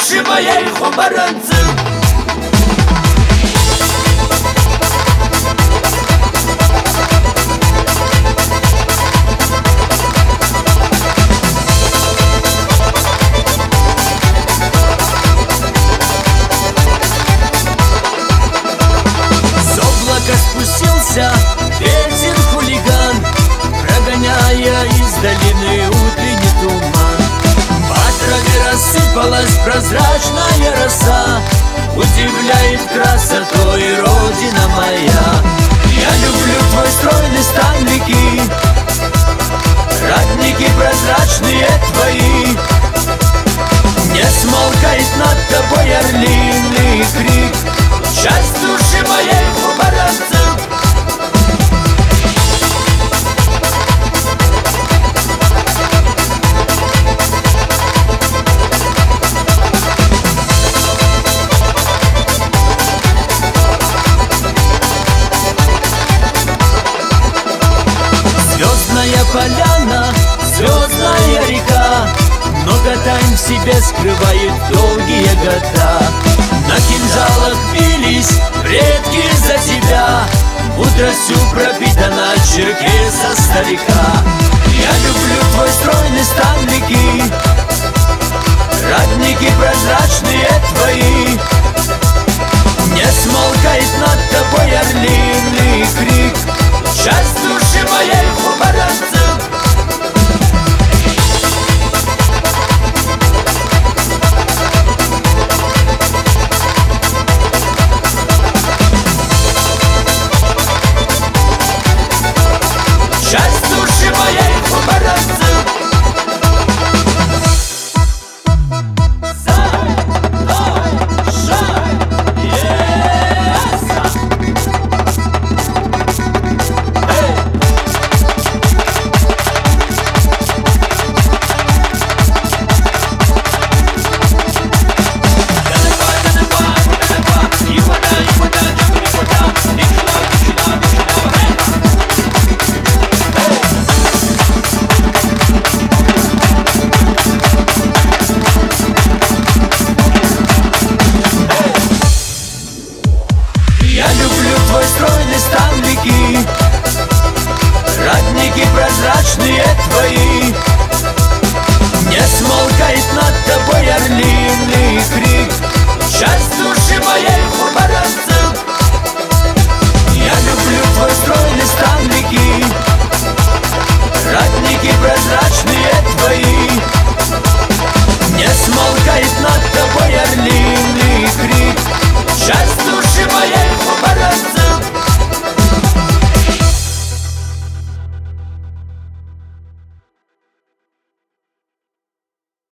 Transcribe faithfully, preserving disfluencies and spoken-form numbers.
души моей хумаранцы. Спустился ветер хулиган, прогоняя из долины утренний туман. По траве рассыпалась прозрачная роса, удивляет красотой родина моя. Я люблю твой стройный стан реки, родники прозрачные твои. Не смолкает над тобой орлиный крик, часть души моей хумаранцы. Звездная поляна, звездная река, много тайн в себе скрывает долгие года. На кинжалах бились предки за тебя, мудростью пропитана черкеса старика.